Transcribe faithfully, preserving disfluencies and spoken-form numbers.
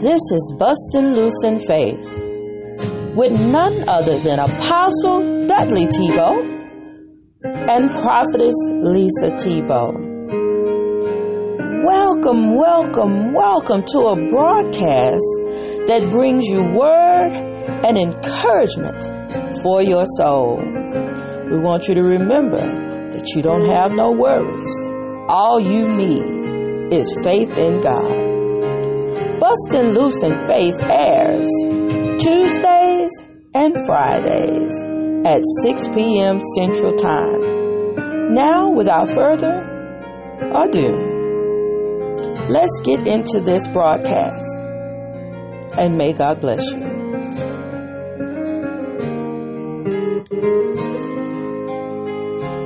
This is Bustin' Loose in Faith with none other than Apostle Dudley Tebow and Prophetess Lisa Tebow. Welcome, welcome, welcome to a broadcast that brings you word and encouragement for your soul. We want you to remember that you don't have no worries. All you need is faith in God. Bustin' Loose in Faith airs Tuesdays and Fridays at six p.m. Central Time. Now, without further ado, let's get into this broadcast, and may God bless you.